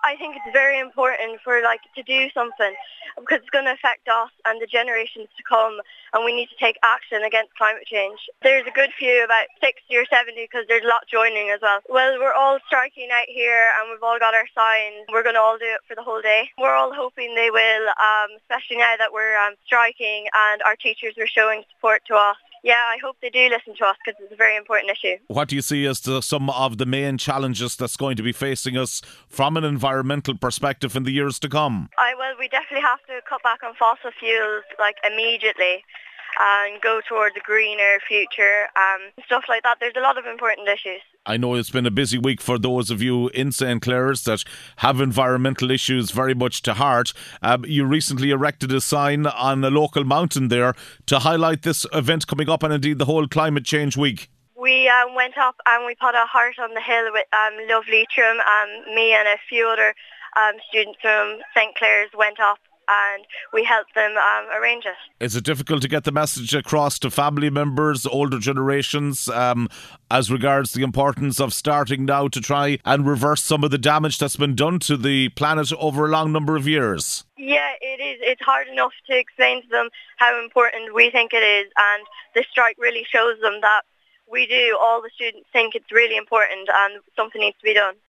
I think it's very important for to do something because it's going to affect us and the generations to come, and we need to take action against climate change. There's a good few, about 60 or 70, because there's a lot joining as well. Well, we're all striking out here and we've all got our signs. We're going to all do it for the whole day. We're all hoping they will, especially now that we're striking and our teachers were showing support to us. Yeah, I hope they do listen to us because it's a very important issue. What do you see as some of the main challenges that's going to be facing us from an environmental perspective in the years to come? Well, we definitely have to cut back on fossil fuels immediately and go towards a greener future, stuff like that. There's a lot of important issues. I know it's been a busy week for those of you in St. Clair's that have environmental issues very much to heart. You recently erected a sign on a local mountain there to highlight this event coming up and indeed the whole Climate Change Week. We went up and we put a heart on the hill with lovely Trim. Me and a few other students from St. Clair's went up and we helped them arrange it. Is it difficult to get the message across to family members, older generations, as regards the importance of starting now to try and reverse some of the damage that's been done to the planet over a long number of years? Yeah, it is. It's hard enough to explain to them how important we think it is, and the strike really shows them that we do. All the students think it's really important and something needs to be done.